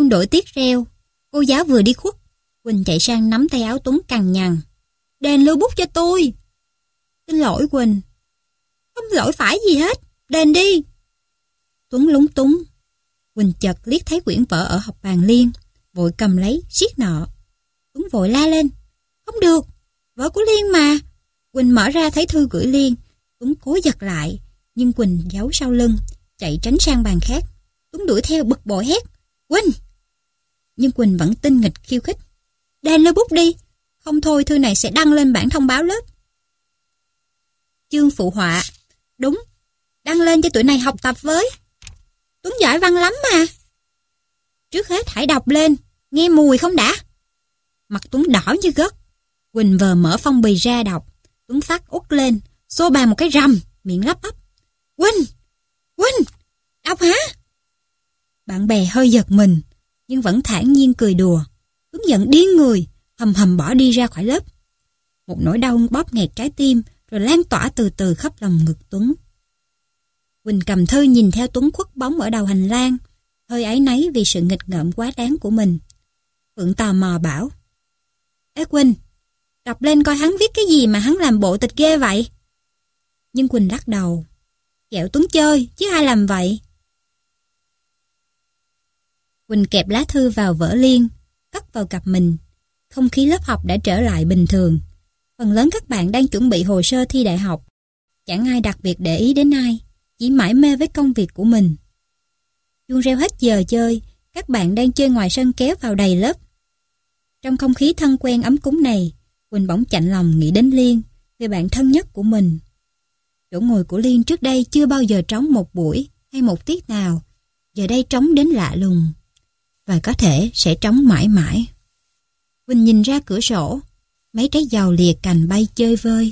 Quân đội tiết reo. Cô giáo vừa đi khuất. Quỳnh chạy sang nắm tay áo Tuấn cằn nhằn. Đền lưu bút cho tôi. Xin lỗi Quỳnh. Không lỗi phải gì hết. Đền đi. Tuấn lúng túng. Quỳnh chợt liếc thấy quyển vở ở học bàn Liên, vội cầm lấy, siết nợ. Tuấn vội la lên. Không được, vở của Liên mà. Quỳnh mở ra thấy thư gửi Liên. Tuấn cố giật lại, nhưng Quỳnh giấu sau lưng, chạy tránh sang bàn khác. Tuấn đuổi theo bực bội hét. Quỳnh! Nhưng Quỳnh vẫn tinh nghịch khiêu khích. Đền lưu bút đi, không thôi thư này sẽ đăng lên bảng thông báo lớp. Chương phụ họa. Đúng, đăng lên cho tụi này học tập với. Tuấn giỏi văn lắm mà. Trước hết hãy đọc lên, nghe mùi không đã. Mặt Tuấn đỏ như gấc. Quỳnh vờ mở phong bì ra đọc. Tuấn phát út lên, xô bàn một cái rầm, miệng lắp bắp. Quỳnh, đọc hả? Bạn bè hơi giật mình, nhưng vẫn thản nhiên cười đùa. Tuấn giận điên người, hầm hầm bỏ đi ra khỏi lớp. Một nỗi đau bóp nghẹt trái tim, rồi lan tỏa từ từ khắp lòng ngực Tuấn. Quỳnh cầm thư nhìn theo Tuấn khuất bóng ở đầu hành lang, hơi áy náy vì sự nghịch ngợm quá đáng của mình. Phượng tò mò bảo. Ê Quỳnh, đọc lên coi hắn viết cái gì mà hắn làm bộ tịch ghê vậy? Nhưng Quỳnh lắc đầu. Kẹo Tuấn chơi, chứ ai làm vậy? Quỳnh kẹp lá thư vào vở Liên, cất vào cặp mình. Không khí lớp học đã trở lại bình thường. Phần lớn các bạn đang chuẩn bị hồ sơ thi đại học. Chẳng ai đặc biệt để ý đến ai, chỉ mải mê với công việc của mình. Chuông reo hết giờ chơi, các bạn đang chơi ngoài sân kéo vào đầy lớp. Trong không khí thân quen ấm cúng này, Quỳnh bỗng chạnh lòng nghĩ đến Liên, người bạn thân nhất của mình. Chỗ ngồi của Liên trước đây chưa bao giờ trống một buổi hay một tiết nào, giờ đây trống đến lạ lùng, và có thể sẽ trống mãi mãi. Quỳnh nhìn ra cửa sổ, mấy trái dầu lìa cành bay chơi vơi.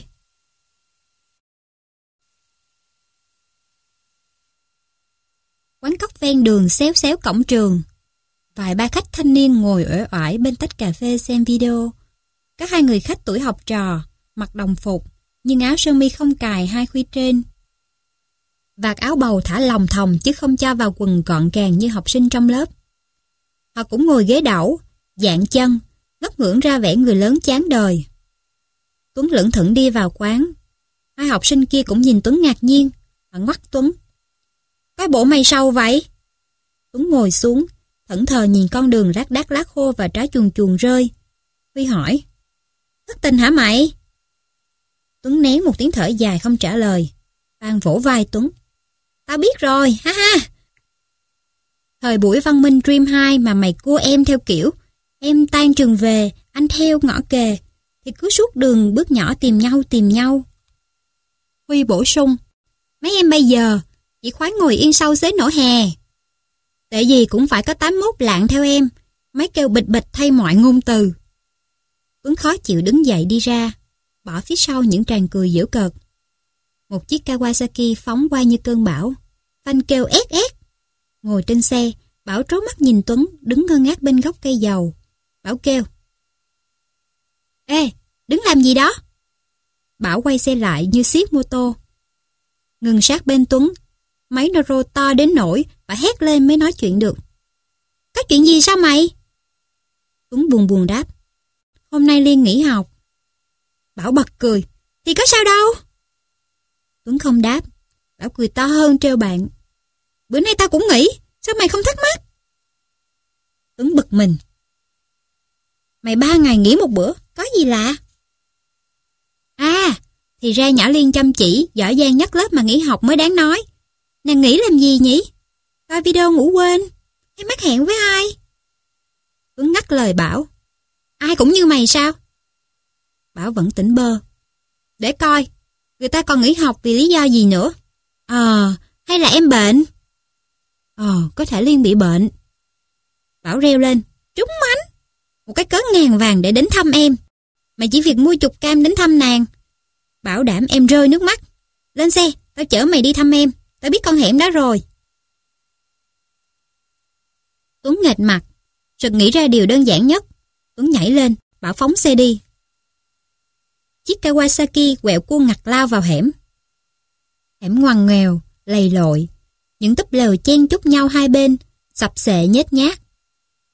Quán cóc ven đường xéo xéo cổng trường. Vài ba khách thanh niên ngồi uể oải bên tách cà phê xem video. Có hai người khách tuổi học trò, mặc đồng phục, nhưng áo sơ mi không cài hai khuy trên. Vạt áo bầu thả lòng thòng chứ không cho vào quần gọn gàng như học sinh trong lớp. Họ cũng ngồi ghế đẩu, dạng chân, ngất ngưỡng ra vẻ người lớn chán đời. Tuấn lững thững đi vào quán. Hai học sinh kia cũng nhìn Tuấn ngạc nhiên. Họ ngoắt Tuấn. Cái bộ mày sâu vậy? Tuấn ngồi xuống, thẫn thờ nhìn con đường rác đác lá khô và trái chuồn chuồn rơi. Huy hỏi. Thất tình hả mày? Tuấn nén một tiếng thở dài không trả lời. Phan vỗ vai Tuấn. Tao biết rồi, ha ha. Thời buổi văn minh Dream 2 mà mày cua em theo kiểu em tan trường về, anh theo ngõ kề, thì cứ suốt đường bước nhỏ tìm nhau. Huy bổ sung. Mấy em bây giờ chỉ khoái ngồi yên sau xế nổ hè. Tệ gì cũng phải có 81 lạng theo em. Mấy kêu bịch bịch thay mọi ngôn từ. Tuấn khó chịu đứng dậy đi ra, bỏ phía sau những tràng cười giễu cợt. Một chiếc Kawasaki phóng qua như cơn bão. Phanh kêu ét ét. Ngồi trên xe, Bảo trố mắt nhìn Tuấn đứng ngơ ngác bên gốc cây dầu. Bảo kêu. Ê, đứng làm gì đó? Bảo quay xe lại như siết mô tô. Ngừng sát bên Tuấn. Máy noro to đến nỗi và hét lên mới nói chuyện được. Có chuyện gì sao mày? Tuấn buồn buồn đáp. Hôm nay Liên nghỉ học. Bảo bật cười. Thì có sao đâu? Tuấn không đáp. Bảo cười to hơn trêu bạn. Bữa nay tao cũng nghỉ. Sao mày không thắc mắc? Tuấn bực mình. Mày 3 ngày nghỉ một bữa, có gì lạ? À, thì ra nhỏ Liên chăm chỉ, giỏi giang nhất lớp mà nghỉ học mới đáng nói. Nàng nghỉ làm gì nhỉ? Coi video ngủ quên, hay mắc hẹn với ai? Tuấn ngắt lời Bảo. Ai cũng như mày sao? Bảo vẫn tỉnh bơ. Để coi, người ta còn nghỉ học vì lý do gì nữa? Hay là em bệnh? Có thể Liên bị bệnh. Bảo reo lên. Trúng mánh. Một cái cớ ngàn vàng để đến thăm em. Mày chỉ việc mua chục cam đến thăm nàng. Bảo đảm em rơi nước mắt. Lên xe, tao chở mày đi thăm em. Tao biết con hẻm đó rồi. Tuấn nghệt mặt. Sực nghĩ ra điều đơn giản nhất. Tuấn nhảy lên, Bảo phóng xe đi. Chiếc Kawasaki quẹo cua ngặt lao vào hẻm. Hẻm ngoằn ngoèo, lầy lội. Những túp lều chen chúc nhau hai bên, sập xệ nhếch nhác.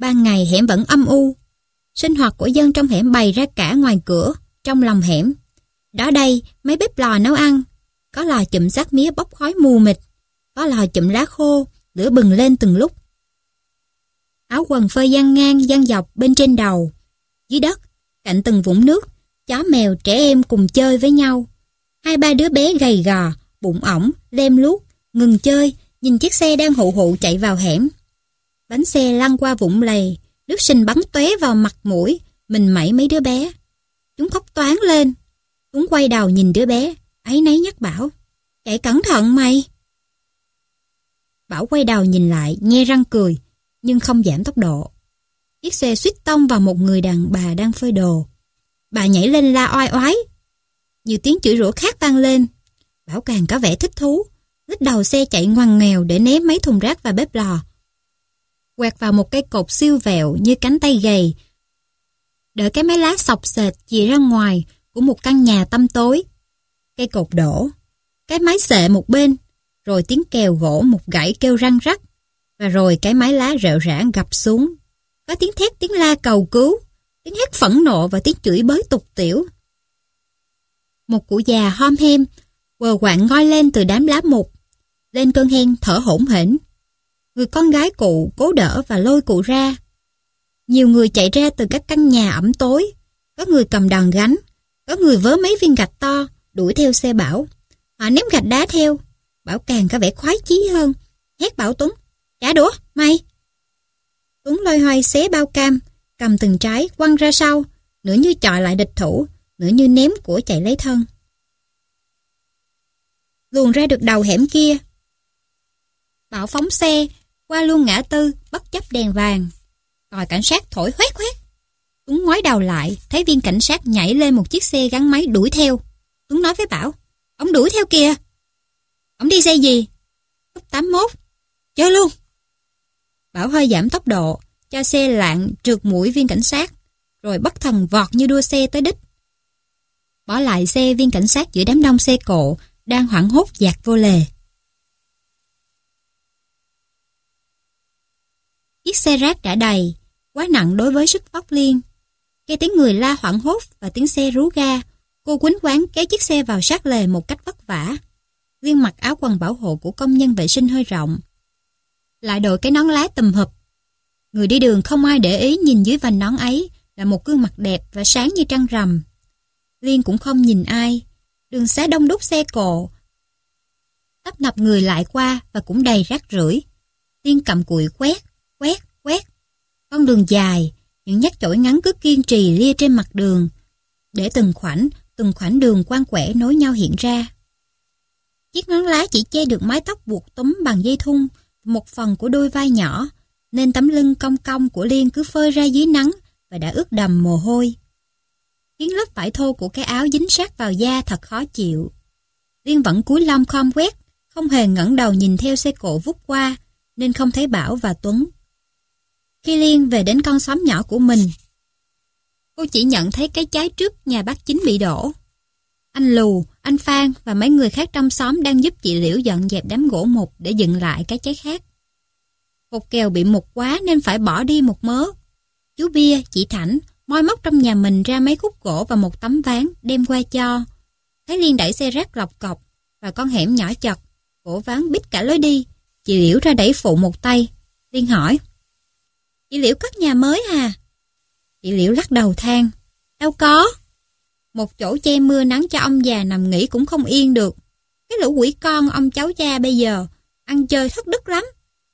Ban ngày hẻm vẫn âm u. Sinh hoạt của dân trong hẻm bày ra cả ngoài cửa, trong lòng hẻm. Đó đây, mấy bếp lò nấu ăn. Có lò chụm xác mía bốc khói mù mịt. Có lò chụm lá khô, lửa bừng lên từng lúc. Áo quần phơi dang ngang dang dọc bên trên đầu. Dưới đất, cạnh từng vũng nước, chó mèo trẻ em cùng chơi với nhau. 2-3 đứa bé gầy gò, bụng ỏng, lem luốc, ngừng chơi, nhìn chiếc xe đang hụ hụ chạy vào hẻm. Bánh xe lăn qua vũng lầy, nước sình bắn tóe vào mặt mũi, mình mẩy mấy đứa bé. Chúng khóc toáng lên. Tuấn quay đầu nhìn đứa bé, áy náy nhắc Bảo, chạy cẩn thận mày. Bảo quay đầu nhìn lại, nhe răng cười, nhưng không giảm tốc độ. Chiếc xe suýt tông vào một người đàn bà đang phơi đồ. Bà nhảy lên la oai oái. Nhiều tiếng chửi rủa khác vang lên. Bảo càng có vẻ thích thú, lít đầu xe chạy ngoằn nghèo để ném mấy thùng rác vào bếp lò. Quẹt vào một cây cột siêu vẹo như cánh tay gầy, đợi cái máy lá xộc xệch chìa ra ngoài của một căn nhà tăm tối. Cây cột đổ, cái máy xệ một bên, rồi tiếng kèo gỗ một gãy kêu răng rắc, và rồi cái máy lá rệu rã gập xuống. Có tiếng thét, tiếng la cầu cứu, tiếng hét phẫn nộ và tiếng chửi bới tục tiểu. Một cụ già hom hem, quờ quạng ngoi lên từ đám lá mục, lên cơn hen thở hổn hển. Người con gái cụ cố đỡ và lôi cụ ra. Nhiều người chạy ra từ các căn nhà ẩm tối, có người cầm đòn gánh, có người vớ mấy viên gạch to, đuổi theo xe Bảo. Họ ném gạch đá theo. Bảo càng có vẻ khoái chí hơn, hét bảo Tuấn, trả đũa, mày. Tuấn loay hoay xé bao cam, cầm từng trái quăng ra sau, nửa như chọi lại địch thủ, nửa như ném của chạy lấy thân. Luồn ra được đầu hẻm kia, Bảo phóng xe qua luôn ngã tư, bất chấp đèn vàng. Còi cảnh sát thổi hoét hoét. Tuấn ngoái đầu lại, thấy viên cảnh sát nhảy lên một chiếc xe gắn máy đuổi theo. Tuấn nói với Bảo, ông đuổi theo kìa. Ông đi xe gì? Cúp 81. Chơi luôn. Bảo hơi giảm tốc độ, cho xe lạng trượt mũi viên cảnh sát, rồi bất thần vọt như đua xe tới đích. Bỏ lại xe viên cảnh sát giữa đám đông xe cộ đang hoảng hốt dạt vô lề. Chiếc xe rác đã đầy, quá nặng đối với sức vóc Liên. Nghe tiếng người la hoảng hốt và tiếng xe rú ga, cô quýnh quáng kéo chiếc xe vào sát lề một cách vất vả. Liên mặc áo quần bảo hộ của công nhân vệ sinh hơi rộng, lại đội cái nón lá tùm hụp. Người đi đường không ai để ý nhìn dưới vành nón ấy là một gương mặt đẹp và sáng như trăng rằm. Liên cũng không nhìn ai. Đường xá đông đúc xe cộ, tấp nập người lại qua và cũng đầy rác rưởi. Liên cầm cụi quét. Con đường dài, những nhát chổi ngắn cứ kiên trì lia trên mặt đường, để từng khoảnh đường quang quẻ nối nhau hiện ra. Chiếc nón lá chỉ che được mái tóc buộc túm bằng dây thun, một phần của đôi vai nhỏ, nên tấm lưng cong cong của Liên cứ phơi ra dưới nắng và đã ướt đầm mồ hôi, khiến lớp vải thô của cái áo dính sát vào da thật khó chịu. Liên vẫn cúi lom khom quét, không hề ngẩng đầu nhìn theo xe cộ vút qua, nên không thấy Bảo và Tuấn. Khi Liên về đến con xóm nhỏ của mình, cô chỉ nhận thấy cái trái trước nhà bác Chính bị đổ. Anh Lù, anh Phan và mấy người khác trong xóm đang giúp chị Liễu dọn dẹp đám gỗ mục để dựng lại cái trái khác. Cột kèo bị mục quá nên phải bỏ đi một mớ. Chú Bia, chị Thảnh moi móc trong nhà mình ra mấy khúc gỗ và một tấm ván đem qua cho. Thấy Liên đẩy xe rác lọc cọc và con hẻm nhỏ chật, gỗ ván bít cả lối đi. Chị Liễu ra đẩy phụ một tay. Liên hỏi, chị Liễu cất nhà mới à? Chị Liễu lắc đầu than, đâu có. Một chỗ che mưa nắng cho ông già nằm nghỉ cũng không yên được. Cái lũ quỷ con ông cháu cha bây giờ ăn chơi thất đức lắm.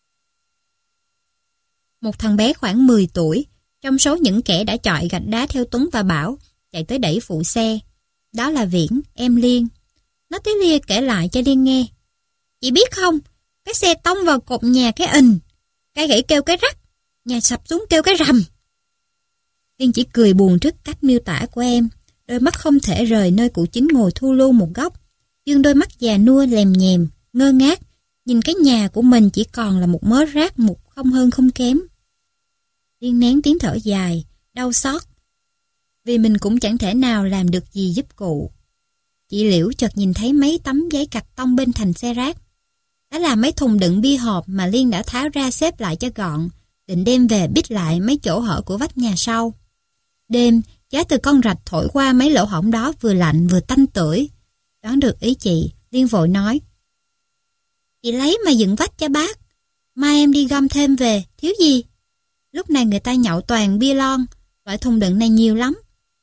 Một thằng bé khoảng 10 tuổi, trong số những kẻ đã chọi gạch đá theo Tuấn và Bảo, chạy tới đẩy phụ xe. Đó là Viễn, em Liên. Nó tới lia kể lại cho Liên nghe. Chị biết không, cái xe tông vào cột nhà cái ình, cây gãy kêu cái rắc, nhà sập xuống kêu cái rầm. Liên chỉ cười buồn trước cách miêu tả của em. Đôi mắt không thể rời nơi cụ Chính ngồi thu lu một góc, dương đôi mắt già nua lèm nhèm, ngơ ngác, nhìn cái nhà của mình chỉ còn là một mớ rác mục không hơn không kém. Liên nén tiếng thở dài, đau xót, vì mình cũng chẳng thể nào làm được gì giúp cụ. Chị Liễu chợt nhìn thấy mấy tấm giấy cạc tông bên thành xe rác. Đó là mấy thùng đựng bia hộp mà Liên đã tháo ra xếp lại cho gọn, định đem về bít lại mấy chỗ hở của vách nhà sau. Đêm, gió từ con rạch thổi qua mấy lỗ hổng đó vừa lạnh vừa tanh tưởi. Đoán được ý chị, Liên vội nói: "Chị lấy mà dựng vách cho bác. Mai em đi gom thêm về, thiếu gì? Lúc này người ta nhậu toàn bia lon, loại thùng đựng này nhiều lắm."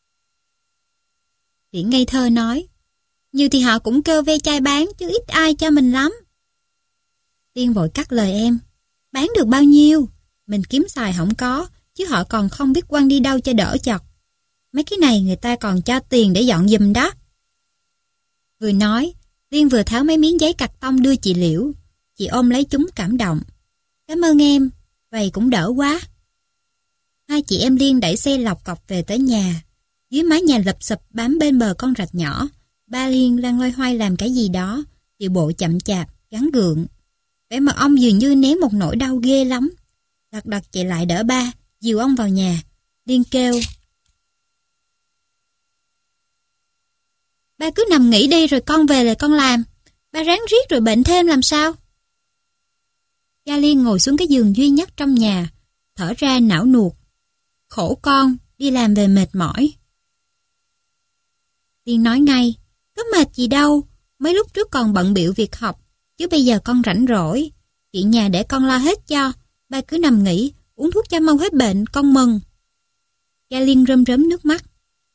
Viễn ngây thơ nói: "Nhiều thì họ cũng kêu ve chai bán, chứ ít ai cho mình lắm." Liên vội cắt lời em: "Bán được bao nhiêu? Mình kiếm xài không có, chứ họ còn không biết quăng đi đâu cho đỡ chật. Mấy cái này người ta còn cho tiền để dọn giùm đó." Vừa nói, Liên vừa tháo mấy miếng giấy cạc tông đưa chị Liễu. Chị ôm lấy chúng cảm động: "Cảm ơn em, vậy cũng đỡ quá." Hai chị em Liên đẩy xe lọc cọc về tới nhà. Dưới mái nhà lụp xụp bám bên bờ con rạch nhỏ, ba Liên đang loay hoay làm cái gì đó, điệu bộ chậm chạp, gắng gượng. Vẻ mặt ông dường như nén một nỗi đau ghê lắm. Lật đật chạy lại đỡ ba, dìu ông vào nhà. Liên kêu: "Ba cứ nằm nghỉ đi rồi con về là con làm. Ba ráng riết rồi bệnh thêm làm sao?" Gia Liên ngồi xuống cái giường duy nhất trong nhà, thở ra não nuột. Khổ con, đi làm về mệt mỏi. Liên nói ngay: "Có mệt gì đâu, mấy lúc trước còn bận bịu việc học, chứ bây giờ con rảnh rỗi. Chuyện nhà để con lo hết cho, ba cứ nằm nghỉ, uống thuốc cho mau hết bệnh, con mừng." Gia Liên rơm rớm nước mắt: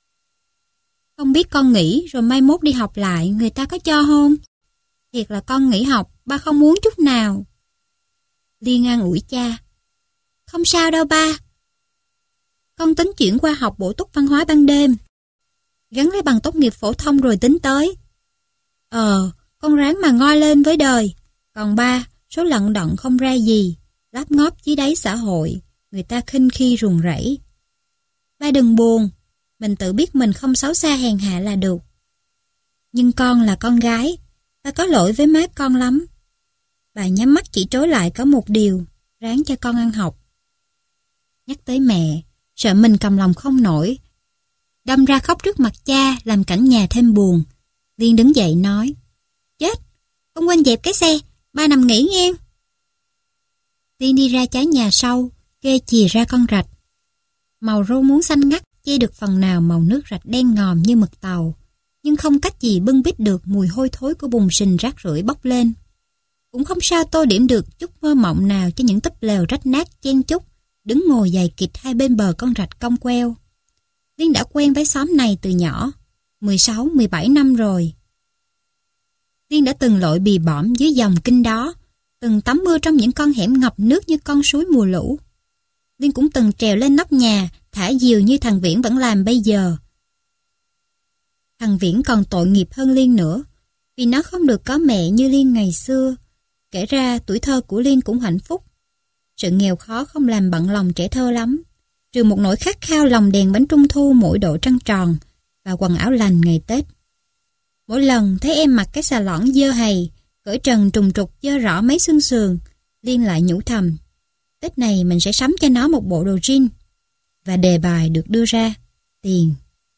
"Không biết con nghỉ rồi mai mốt đi học lại, người ta có cho không? Thiệt là con nghỉ học, ba không muốn chút nào." Liên an ủi cha: "Không sao đâu ba. Con tính chuyển qua học bổ túc văn hóa ban đêm, gắn lấy bằng tốt nghiệp phổ thông rồi tính tới. Con ráng mà ngoi lên với đời. Còn ba, số lận đận không ra gì, láp ngóp dưới đáy xã hội, người ta khinh khi ruồng rẫy. Ba đừng buồn, mình tự biết mình không xấu xa hèn hạ là được. Nhưng con là con gái, ba có lỗi với má con lắm. Bà nhắm mắt chỉ trối lại có một điều, ráng cho con ăn học." Nhắc tới mẹ, sợ mình cầm lòng không nổi, đâm ra khóc trước mặt cha, làm cảnh nhà thêm buồn. Liên đứng dậy nói: "Chết, con quên dẹp cái xe, ba nằm nghỉ nghe." Liên đi ra trái nhà sau, kê chìa ra con rạch. Màu rô muống xanh ngắt che được phần nào màu nước rạch đen ngòm như mực tàu, nhưng không cách gì bưng bít được mùi hôi thối của bùn sình rác rưởi bốc lên. Cũng không sao tô điểm được chút mơ mộng nào cho những túp lều rách nát chen chúc đứng ngồi dày kịt hai bên bờ con rạch cong queo. Liên đã quen với xóm này từ nhỏ, 16-17 năm rồi. Liên đã từng lội bì bõm dưới dòng kinh đó, từng tắm mưa trong những con hẻm ngập nước như con suối mùa lũ. Liên cũng từng trèo lên nóc nhà, thả diều như thằng Viễn vẫn làm bây giờ. Thằng Viễn còn tội nghiệp hơn Liên nữa, vì nó không được có mẹ như Liên ngày xưa. Kể ra tuổi thơ của Liên cũng hạnh phúc. Sự nghèo khó không làm bận lòng trẻ thơ lắm, trừ một nỗi khát khao lồng đèn bánh trung thu mỗi độ trăng tròn và quần áo lành ngày Tết. Mỗi lần thấy em mặc cái xà lỏn dơ hầy, cởi trần trùng trục dơ rõ mấy xương sườn, Liên lại nhủ thầm: Tết này mình sẽ sắm cho nó một bộ đồ jean. Và đề bài được đưa ra: tiền.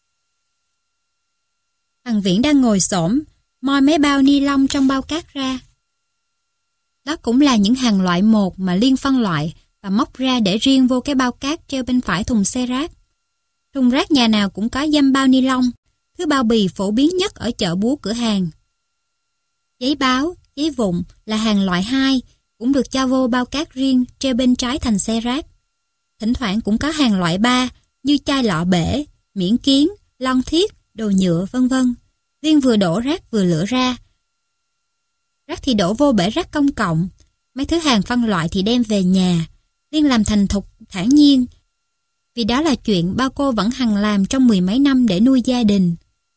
Thằng Viễn đang ngồi xổm moi mấy bao ni lông trong bao cát ra. Đó cũng là những hàng loại một mà Liên phân loại và móc ra để riêng vô cái bao cát treo bên phải thùng xe rác. Thùng rác nhà nào cũng có dăm bao ni lông, thứ bao bì phổ biến nhất ở chợ búa cửa hàng. Giấy báo, giấy vụn là hàng loại 2, cũng được cho vô bao cát riêng treo bên trái thành xe rác. Thỉnh thoảng cũng có hàng loại 3 như chai lọ bể, miễn kiến, lon thiết, đồ nhựa vân vân. Liên vừa đổ rác vừa lựa ra. Rác thì đổ vô bể rác công cộng, mấy thứ hàng phân loại thì đem về nhà. Liên làm thành thục thản nhiên, vì đó là chuyện bao cô vẫn hằng làm trong 10 mấy năm để nuôi gia đình.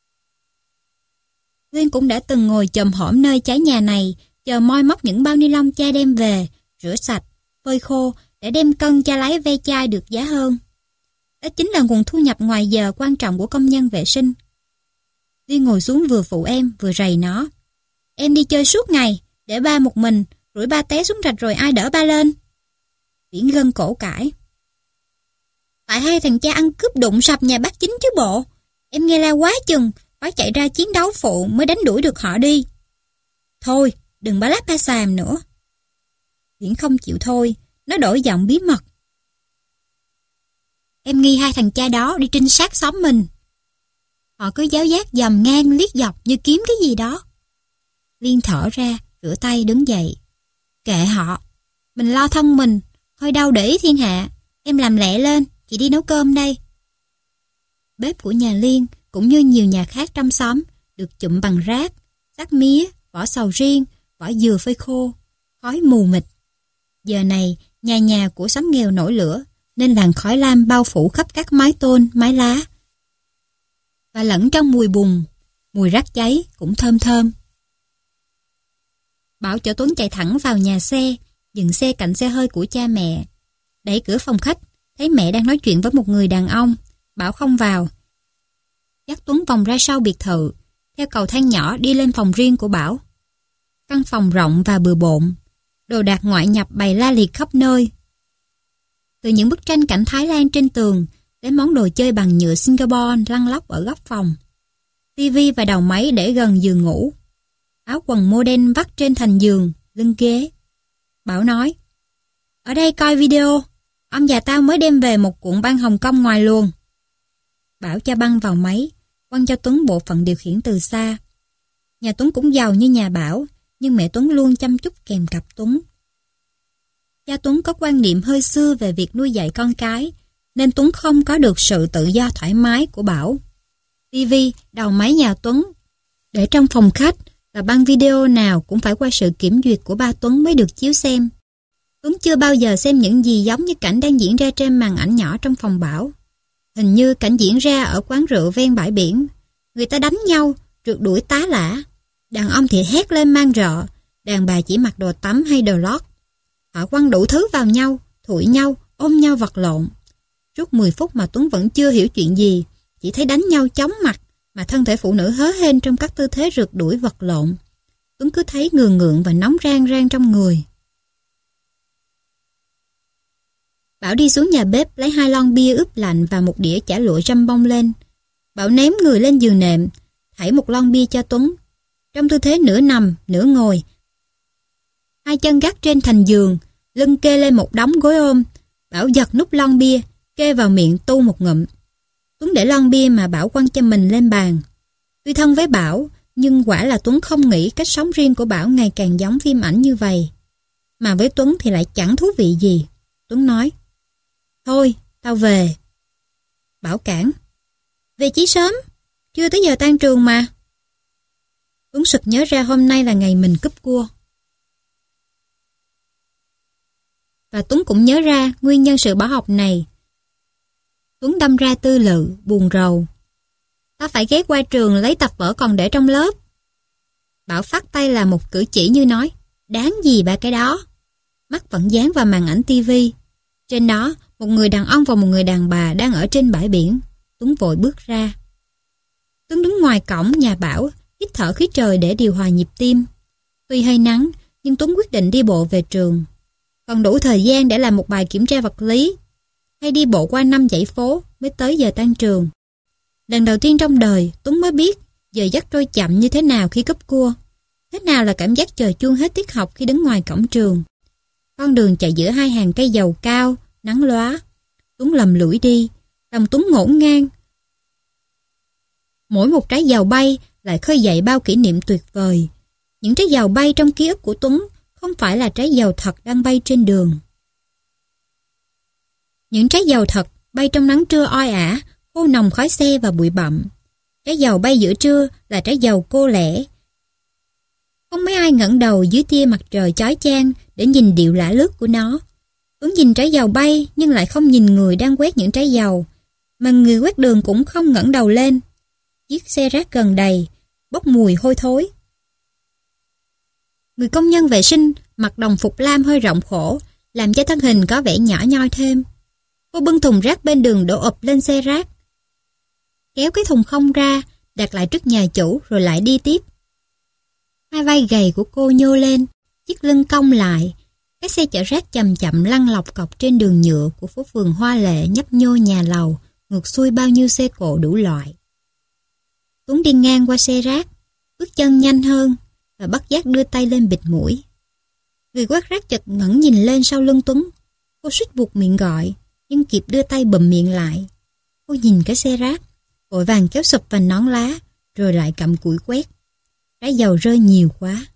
Liên cũng đã từng ngồi chồm hổm nơi trái nhà này, chờ moi móc những bao ni lông cha đem về, rửa sạch, phơi khô để đem cân cha lấy ve chai được giá hơn. Đó chính là nguồn thu nhập ngoài giờ quan trọng của công nhân vệ sinh. Liên ngồi xuống vừa phụ em vừa rầy nó: Em đi chơi suốt ngày, để ba một mình, rủi ba té xuống rạch rồi ai đỡ ba lên? Viễn gân cổ cãi: Tại hai thằng cha ăn cướp đụng sập nhà bác Chính chứ bộ. Em nghe la quá chừng, phải chạy ra chiến đấu phụ mới đánh đuổi được họ đi. Thôi, đừng bá láp ba xàm nữa. Viễn không chịu thôi, nó đổi giọng bí mật: Em nghi hai thằng cha đó đi trinh sát xóm mình. Họ cứ giáo giác dầm ngang liếc dọc như kiếm cái gì đó. Liên thở ra, rửa tay đứng dậy. Kệ họ, mình lo thân mình, hơi đau để ý thiên hạ. Em làm lẹ lên, chị đi nấu cơm đây. Bếp của nhà Liên cũng như nhiều nhà khác trong xóm được chụm bằng rác, xác mía, vỏ sầu riêng, vỏ dừa phơi khô, khói mù mịt. Giờ này, nhà nhà của xóm nghèo nổi lửa, nên làn khói lam bao phủ khắp các mái tôn, mái lá. Và lẫn trong mùi bùn, mùi rác cháy cũng thơm thơm. Bảo chở Tuấn chạy thẳng vào nhà xe, dừng xe cạnh xe hơi của cha mẹ. Đẩy cửa phòng khách, thấy mẹ đang nói chuyện với một người đàn ông. Bảo không vào. Dắt Tuấn vòng ra sau biệt thự, theo cầu thang nhỏ đi lên phòng riêng của Bảo. Căn phòng rộng và bừa bộn, đồ đạc ngoại nhập bày la liệt khắp nơi. Từ những bức tranh cảnh Thái Lan trên tường đến món đồ chơi bằng nhựa Singapore lăn lóc ở góc phòng. Tivi và đầu máy để gần giường ngủ. Áo quần modern vắt trên thành giường, lưng ghế. Bảo nói, ở đây coi video, ông già tao mới đem về một cuộn băng Hồng Kông ngoài luồng. Bảo cho băng vào máy, quăng cho Tuấn bộ phận điều khiển từ xa. Nhà Tuấn cũng giàu như nhà Bảo, nhưng mẹ Tuấn luôn chăm chút kèm cặp Tuấn. Cha Tuấn có quan niệm hơi xưa về việc nuôi dạy con cái, nên Tuấn không có được sự tự do thoải mái của Bảo. Tivi, đầu máy nhà Tuấn để trong phòng khách và băng video nào cũng phải qua sự kiểm duyệt của ba Tuấn mới được chiếu xem. Tuấn chưa bao giờ xem những gì giống như cảnh đang diễn ra trên màn ảnh nhỏ trong phòng Bảo. Hình như cảnh diễn ra ở quán rượu ven bãi biển. Người ta đánh nhau, rượt đuổi tá lả. Đàn ông thì hét lên mang rợ, đàn bà chỉ mặc đồ tắm hay đồ lót. Họ quăng đủ thứ vào nhau, thụi nhau, ôm nhau vật lộn. Suốt 10 phút mà Tuấn vẫn chưa hiểu chuyện gì, chỉ thấy đánh nhau chóng mặt, mà thân thể phụ nữ hớ hênh trong các tư thế rượt đuổi vật lộn. Tuấn cứ thấy ngường ngượng và nóng rang rang trong người. Bảo đi xuống nhà bếp lấy 2 lon bia ướp lạnh và một đĩa chả lụa răm bông lên. Bảo ném người lên giường nệm, thảy một lon bia cho Tuấn. Trong tư thế nửa nằm, nửa ngồi. 2 chân gác trên thành giường, lưng kê lên một đống gối ôm. Bảo giật nút lon bia, kê vào miệng tu một ngụm. Tuấn để lon bia mà Bảo quăng cho mình lên bàn. Tuy thân với Bảo, nhưng quả là Tuấn không nghĩ cách sống riêng của Bảo ngày càng giống phim ảnh như vậy. Mà với Tuấn thì lại chẳng thú vị gì. Tuấn nói, thôi, tao về. Bảo cản, về chí sớm, chưa tới giờ tan trường mà. Tuấn sực nhớ ra hôm nay là ngày mình cúp cua. Và Tuấn cũng nhớ ra nguyên nhân sự bỏ học này. Tuấn đâm ra tư lự, buồn rầu. Tao phải ghé qua trường lấy tập vở còn để trong lớp. Bảo phát tay là một cử chỉ như nói, đáng gì ba cái đó. Mắt vẫn dán vào màn ảnh tivi. Trên đó, một người đàn ông và một người đàn bà đang ở trên bãi biển. Tuấn vội bước ra. Tuấn đứng ngoài cổng nhà Bảo, hít thở khí trời để điều hòa nhịp tim. Tuy hơi nắng, nhưng Tuấn quyết định đi bộ về trường. Còn đủ thời gian để làm một bài kiểm tra vật lý, hay đi bộ qua 5 dãy phố mới tới giờ tan trường. Lần đầu tiên trong đời, Tuấn mới biết giờ giấc trôi chậm như thế nào khi cúp cua. Thế nào là cảm giác chờ chuông hết tiết học khi đứng ngoài cổng trường. Con đường chạy giữa 2 hàng cây dầu cao, nắng lóa. Tuấn lầm lũi đi, lòng Tuấn ngổn ngang. Mỗi một trái dầu bay lại khơi dậy bao kỷ niệm tuyệt vời. Những trái dầu bay trong ký ức của Tuấn không phải là trái dầu thật đang bay trên đường. Những trái dầu thật bay trong nắng trưa oi ả, khô nồng khói xe và bụi bặm. Trái dầu bay giữa trưa là trái dầu cô lẻ. Không mấy ai ngẩng đầu dưới tia mặt trời chói chang để nhìn điệu lả lướt của nó. Tuấn nhìn trái dầu bay nhưng lại không nhìn người đang quét những trái dầu, mà người quét đường cũng không ngẩng đầu lên. Chiếc xe rác gần đầy, bốc mùi hôi thối. Người công nhân vệ sinh mặc đồng phục lam hơi rộng khổ, làm cho thân hình có vẻ nhỏ nhoi thêm. Cô bưng thùng rác bên đường đổ ụp lên xe rác. Kéo cái thùng không ra, đặt lại trước nhà chủ rồi lại đi tiếp. Hai vai gầy của cô nhô lên, chiếc lưng cong lại. Cái xe chở rác chậm chậm lăn lọc cọc trên đường nhựa của phố phường hoa lệ nhấp nhô nhà lầu, ngược xuôi bao nhiêu xe cộ đủ loại. Tuấn đi ngang qua xe rác, bước chân nhanh hơn và bất giác đưa tay lên bịt mũi. Người quét rác chợt ngẩng nhìn lên sau lưng Tuấn. Cô suýt buộc miệng gọi, nhưng kịp đưa tay bụm miệng lại. Cô nhìn cái xe rác, vội vàng kéo sụp vành nón lá, rồi lại cầm củi quét. Trái dầu rơi nhiều quá.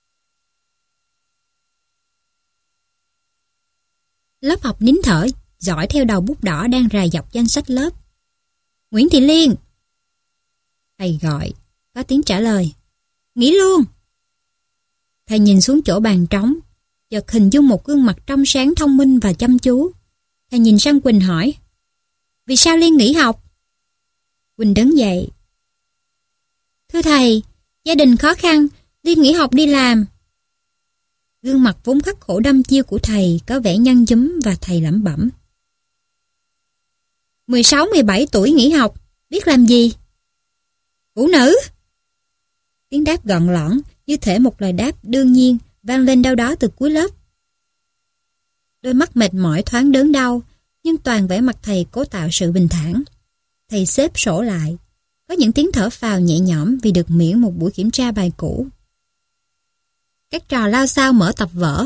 Lớp học nín thở, dõi theo đầu bút đỏ đang rài dọc danh sách lớp. Nguyễn Thị Liên. Thầy gọi, có tiếng trả lời. Nghỉ luôn. Thầy nhìn xuống chỗ bàn trống, chợt hình dung một gương mặt trong sáng thông minh và chăm chú. Thầy nhìn sang Quỳnh hỏi. Vì sao Liên nghỉ học? Quỳnh đứng dậy. Thưa thầy, gia đình khó khăn, Liên nghỉ học đi làm. Gương mặt vốn khắc khổ đăm chiêu của thầy có vẻ nhăn nhúm và thầy lẩm bẩm. 16-17 tuổi nghỉ học, biết làm gì? Phụ nữ. Tiếng đáp gọn lõn, như thể một lời đáp đương nhiên vang lên đâu đó từ cuối lớp. Đôi mắt mệt mỏi thoáng đớn đau, nhưng toàn vẻ mặt thầy cố tạo sự bình thản. Thầy xếp sổ lại, có những tiếng thở phào nhẹ nhõm vì được miễn một buổi kiểm tra bài cũ. Các trò lao xao mở tập vở,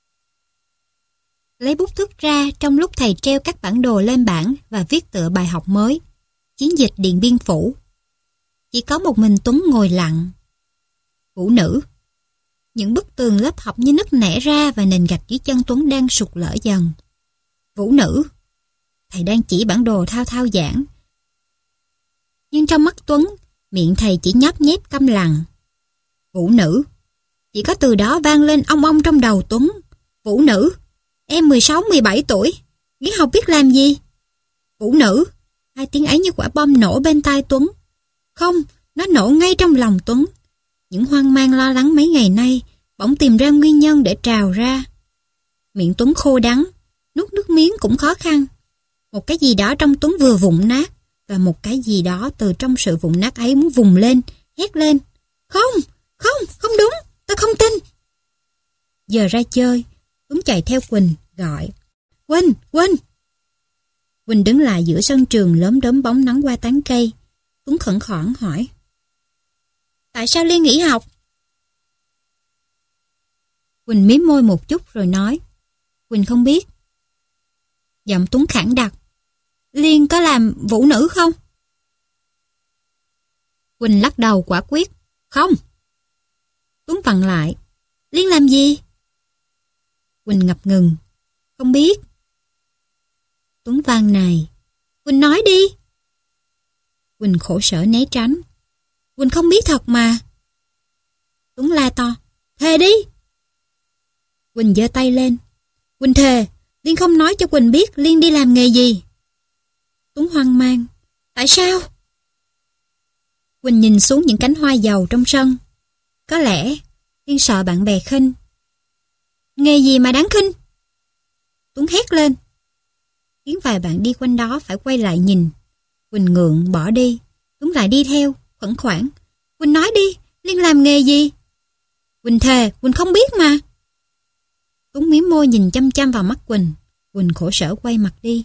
lấy bút thước ra trong lúc thầy treo các bản đồ lên bảng và viết tựa bài học mới. Chiến dịch Điện Biên Phủ. Chỉ có một mình Tuấn ngồi lặng. Phụ nữ. Những bức tường lớp học như nứt nẻ ra và nền gạch dưới chân Tuấn đang sụt lở dần. Vũ nữ. Thầy đang chỉ bản đồ thao thao giảng. Nhưng trong mắt Tuấn, miệng thầy chỉ nhóp nhép câm lặng. Vũ nữ. Chỉ có từ đó vang lên ong ong trong đầu Tuấn. Vũ nữ. Em 16-17 tuổi. Nghỉ học biết làm gì? Vũ nữ. Hai tiếng ấy như quả bom nổ bên tai Tuấn. Không, nó nổ ngay trong lòng Tuấn. Những hoang mang lo lắng mấy ngày nay bỗng tìm ra nguyên nhân để trào ra. Miệng Tuấn khô đắng, nuốt nước miếng cũng khó khăn. Một cái gì đó trong Tuấn vừa vụn nát, và một cái gì đó từ trong sự vụn nát ấy muốn vùng lên, hét lên. Không, không đúng, tôi không tin. Giờ ra chơi, Tuấn chạy theo Quỳnh, gọi. Quỳnh. Quỳnh đứng lại giữa sân trường lốm đốm bóng nắng qua tán cây. Tuấn khẩn khoản hỏi. Tại sao Liên nghỉ học? Quỳnh mím môi một chút rồi nói. Quỳnh không biết. Giọng Tuấn khẳng đặc. Liên có làm vũ nữ không? Quỳnh lắc đầu quả quyết. Không. Tuấn vặn lại. Liên làm gì? Quỳnh ngập ngừng. Không biết. Tuấn van nài. Quỳnh nói đi. Quỳnh khổ sở né tránh. Quỳnh không biết thật mà. Tuấn la to. Thề đi. Quỳnh giơ tay lên. Quỳnh thề, Liên không nói cho Quỳnh biết Liên đi làm nghề gì. Tuấn hoang mang. Tại sao? Quỳnh nhìn xuống những cánh hoa dầu trong sân. Có lẽ Liên sợ bạn bè khinh. Nghề gì mà đáng khinh? Tuấn hét lên. Khiến vài bạn đi quanh đó phải quay lại nhìn. Quỳnh ngượng bỏ đi. Tuấn lại đi theo, khẩn khoản. Quỳnh nói đi, Liên làm nghề gì? Quỳnh thề, Quỳnh không biết mà. Tuấn mím môi nhìn chăm chăm vào mắt Quỳnh. Quỳnh khổ sở quay mặt đi.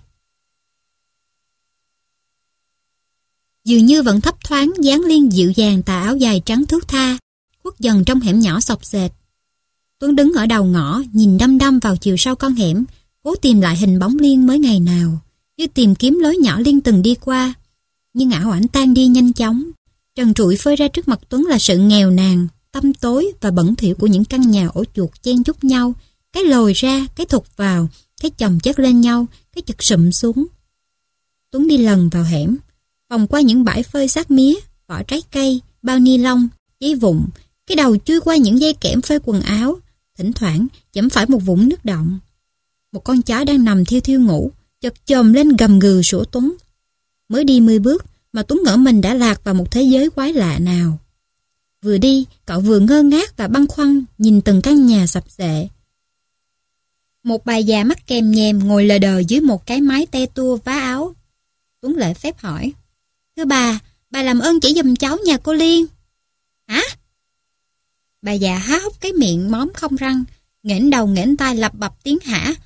Dường như vẫn thấp thoáng dáng Liên dịu dàng tà áo dài trắng thướt tha, khuất dần trong hẻm nhỏ xộc xệch. Tuấn đứng ở đầu ngõ, nhìn đăm đăm vào chiều sau con hẻm, cố tìm lại hình bóng Liên mới ngày nào, như tìm kiếm lối nhỏ Liên từng đi qua. Nhưng ảo ảnh tan đi nhanh chóng. Trần trụi phơi ra trước mặt Tuấn là sự nghèo nàn, tăm tối và bẩn thỉu của những căn nhà ổ chuột chen chúc nhau, cái lồi ra, cái thụt vào, cái chồng chất lên nhau, cái chật sụm xuống. Tuấn đi lần vào hẻm, vòng qua những bãi phơi xác mía, vỏ trái cây, bao ni lông, giấy vụn, cái đầu chui qua những dây kẽm phơi quần áo, thỉnh thoảng chẫm phải một vũng nước động. Một con chó đang nằm thiêu thiêu ngủ, chợt chồm lên gầm gừ sủa Tuấn. Mới đi 10 bước mà Tuấn ngỡ mình đã lạc vào một thế giới quái lạ nào. Vừa đi, cậu vừa ngơ ngác và băn khoăn nhìn từng căn nhà sập xệ. Một bà già mắt kèm nhèm ngồi lờ đờ dưới một cái mái te tua vá áo. Tuấn lễ phép hỏi. Thưa bà làm ơn chỉ giùm cháu nhà cô Liên. Hả? Bà già há hốc cái miệng móm không răng, nghển đầu nghển tai lặp bập tiếng hả.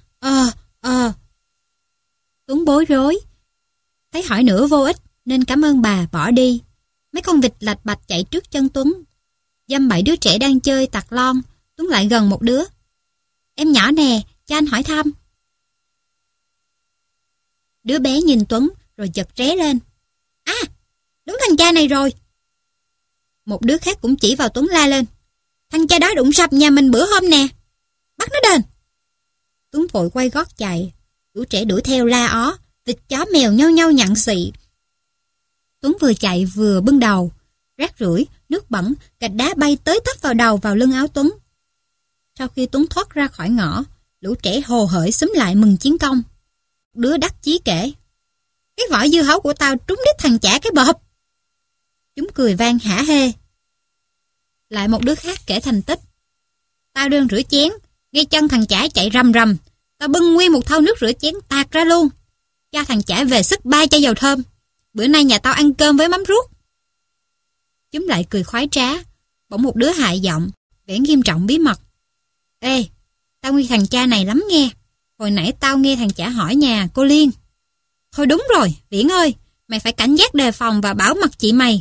Tuấn bối rối. Thấy hỏi nữa vô ích nên cảm ơn bà bỏ đi. Mấy con vịt lạch bạch chạy trước chân Tuấn. Dăm 7 đứa trẻ đang chơi tặc lon. Tuấn lại gần một đứa. Em nhỏ nè, cho anh hỏi thăm. Đứa bé nhìn Tuấn rồi giật ré lên. À, đúng thằng cha này rồi. Một đứa khác cũng chỉ vào Tuấn la lên. Thằng cha đó đụng sập nhà mình bữa hôm nè. Bắt nó đền. Tuấn vội quay gót chạy. Lũ trẻ đuổi theo la ó. Vịt chó mèo nhau nhau nhặn xị. Tuấn vừa chạy vừa bưng đầu. Rác rưởi, nước bẩn, gạch đá bay tới tấp vào đầu vào lưng áo Tuấn. Sau khi Tuấn thoát ra khỏi ngõ, lũ trẻ hồ hởi xúm lại mừng chiến công. Đứa đắc chí kể. Cái vỏ dưa hấu của tao trúng đít thằng chả cái bộp. Chúng cười vang hả hê. Lại một đứa khác kể thành tích. Tao đang rửa chén, nghe chân thằng chả chạy rầm rầm. Tao bưng nguyên một thau nước rửa chén tạt ra luôn. Cho thằng chả về sức 3 chai dầu thơm. Bữa nay nhà tao ăn cơm với mắm ruốc. Chúng lại cười khoái trá. Bỗng một đứa hại giọng, vẻ nghiêm trọng bí mật. Ê, tao nghi thằng cha này lắm nghe. Hồi nãy tao nghe thằng chả hỏi nhà cô Liên. Thôi đúng rồi, Viễn ơi, mày phải cảnh giác đề phòng và bảo mật chị mày.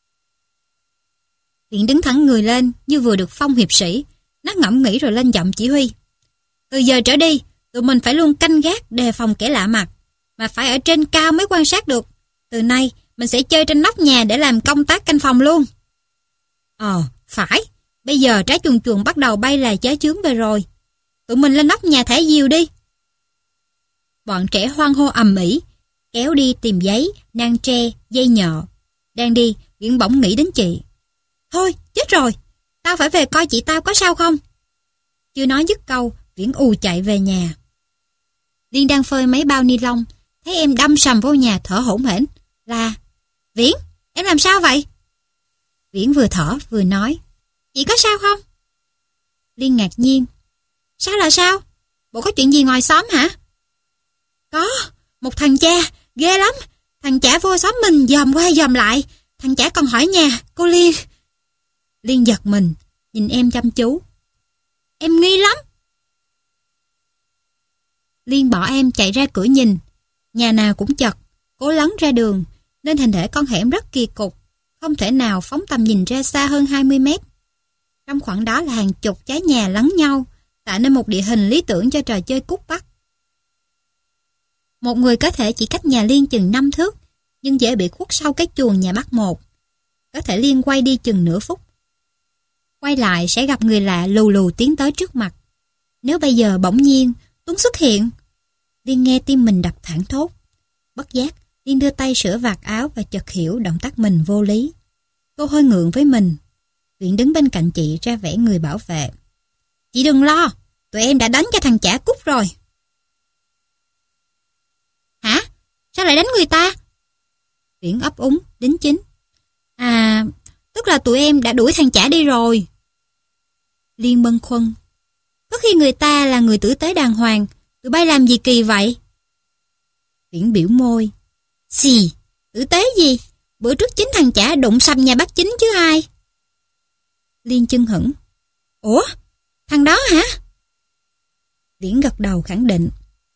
Viễn đứng thẳng người lên như vừa được phong hiệp sĩ. Nó ngẫm nghĩ rồi lên giọng chỉ huy. Từ giờ trở đi, tụi mình phải luôn canh gác đề phòng kẻ lạ mặt. Mà phải ở trên cao mới quan sát được. Từ nay, mình sẽ chơi trên nóc nhà để làm công tác canh phòng luôn. Phải. Bây giờ trái chuồn chuồn bắt đầu bay là chớ chướng về rồi. Tụi mình lên nóc nhà thả diều đi. Bọn trẻ hoan hô ầm ĩ, kéo đi tìm giấy, nang tre, dây nhợ. Đang đi, Viễn bỗng nghĩ đến chị. Thôi, chết rồi. Tao phải về coi chị tao có sao không. Chưa nói dứt câu, Viễn ù chạy về nhà. Liên đang phơi mấy bao ni lông, thấy em đâm sầm vô nhà thở hổn hển. Là, Viễn, em làm sao vậy? Viễn vừa thở vừa nói. Chị có sao không? Liên ngạc nhiên. Sao là sao? Bộ có chuyện gì ngoài xóm hả? Có, một thằng cha, ghê lắm. Thằng chả vô xóm mình dòm qua dòm lại. Thằng chả còn hỏi nhà, cô Liên. Liên giật mình, nhìn em chăm chú. Em nghi lắm. Liên bỏ em chạy ra cửa nhìn. Nhà nào cũng chật, cố lấn ra đường, nên hình thể con hẻm rất kỳ cục, không thể nào phóng tầm nhìn ra xa hơn 20 mét. Trong khoảng đó là hàng chục trái nhà lấn nhau, tạo nên một địa hình lý tưởng cho trò chơi cút bắt. Một người có thể chỉ cách nhà Liên chừng 5 thước, nhưng dễ bị khuất sau cái chuồng nhà bắt một. Có thể Liên quay đi chừng nửa phút. Quay lại sẽ gặp người lạ lù lù tiến tới trước mặt. Nếu bây giờ bỗng nhiên Tuấn xuất hiện, Liên nghe tim mình đập thảng thốt. Bất giác, Liên đưa tay sửa vạt áo và chợt hiểu động tác mình vô lý. Cô hơi ngượng với mình. Viễn đứng bên cạnh chị ra vẻ người bảo vệ. Chị đừng lo, tụi em đã đánh cho thằng chả cút rồi. Hả? Sao lại đánh người ta? Viễn ấp úng, đính chính. À, tức là tụi em đã đuổi thằng chả đi rồi. Liên bâng khuâng. Có khi người ta là người tử tế đàng hoàng, tụi bay làm gì kỳ vậy? Viễn biểu môi. Xì, tử tế gì? Bữa trước chính thằng chả đụng sầm nhà bác Chính chứ ai. Liên chưng hửng. Ủa? Thằng đó hả? Viễn gật đầu khẳng định.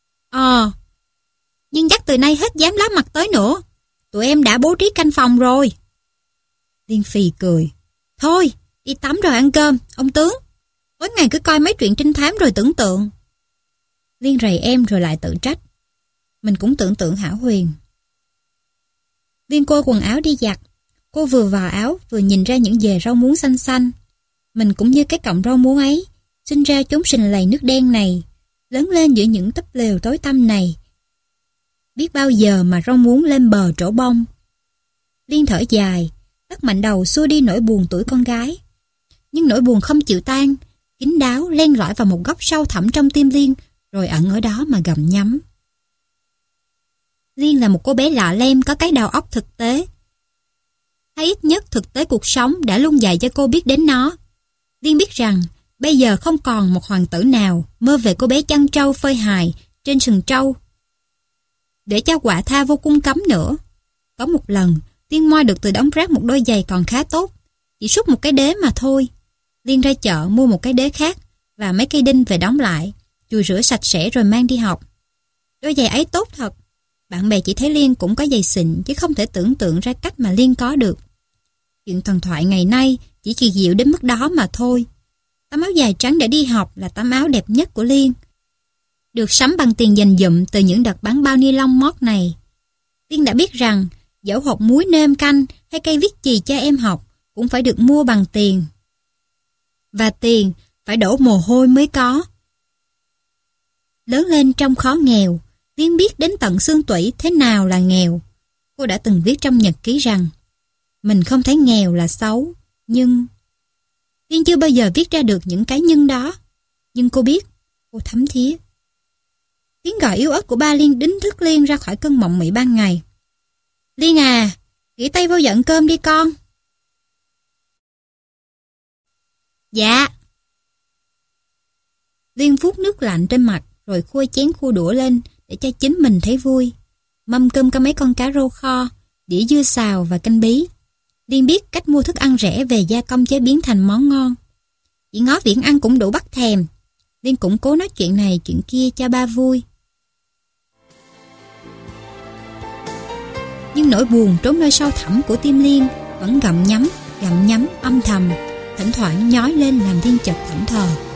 Nhưng chắc từ nay hết dám ló mặt tới nữa. Tụi em đã bố trí canh phòng rồi. Liên phì cười. Thôi, đi tắm rồi ăn cơm, ông tướng. Tối ngày cứ coi mấy chuyện trinh thám rồi tưởng tượng. Liên rầy em rồi lại tự trách. Mình cũng tưởng tượng hão huyền. Liên cô quần áo đi giặt. Cô vừa vào áo vừa nhìn ra những dề rau muống xanh xanh. Mình cũng như cái cọng rau muống ấy, sinh ra chốn sình lầy nước đen này, lớn lên giữa những túp lều tối tăm này. Biết bao giờ mà rau muống lên bờ trổ bông. Liên thở dài, lắc mạnh đầu xua đi nỗi buồn tuổi con gái. Nhưng nỗi buồn không chịu tan, kín đáo len lỏi vào một góc sâu thẳm trong tim Liên, rồi ẩn ở đó mà gặm nhấm. Liên là một cô bé lạ lem có cái đầu óc thực tế. Hay ít nhất thực tế cuộc sống đã luôn dạy cho cô biết đến nó. Liên biết rằng bây giờ không còn một hoàng tử nào mơ về cô bé chăn trâu phơi hài trên sừng trâu để cho quả tha vô cung cấm nữa. Có một lần, Liên moi được từ đống rác một đôi giày còn khá tốt, chỉ xúc một cái đế mà thôi. Liên ra chợ mua một cái đế khác và mấy cây đinh về đóng lại, chùi rửa sạch sẽ rồi mang đi học. Đôi giày ấy tốt thật. Bạn bè chỉ thấy Liên cũng có giày xịn chứ không thể tưởng tượng ra cách mà Liên có được. Chuyện thần thoại ngày nay chỉ kỳ diệu đến mức đó mà thôi. Tấm áo dài trắng để đi học là tấm áo đẹp nhất của Liên. được sắm bằng tiền dành dụm từ những đợt bán bao ni lông mót này. Tiên đã biết rằng dẫu hột muối nêm canh hay cây viết chì cho em học cũng phải được mua bằng tiền. Và tiền phải đổ mồ hôi mới có. Lớn lên trong khó nghèo, Tiên biết đến tận xương tủy thế nào là nghèo. Cô đã từng viết trong nhật ký rằng mình không thấy nghèo là xấu, nhưng... Tiên chưa bao giờ viết ra được những cái nhưng đó. Nhưng cô biết, cô thấm thía. Tiếng gọi yếu ớt của ba Liên đánh thức Liên ra khỏi cơn mộng mị ban ngày. Liên à, nghỉ tay vô dọn cơm đi con. Dạ. Liên vuốt nước lạnh trên mặt rồi khui chén khua đũa lên để cho chính mình thấy vui. Mâm cơm có mấy con cá rô kho, đĩa dưa xào và canh bí. Liên biết cách mua thức ăn rẻ về gia công chế biến thành món ngon. Chỉ ngó viễn ăn cũng đủ bắt thèm. Liên cũng cố nói chuyện này chuyện kia cho ba vui. Nhưng nỗi buồn trốn nơi sâu thẳm của tim Liên vẫn gặm nhấm âm thầm, thỉnh thoảng nhói lên làm Liên chợt thẫn thờ.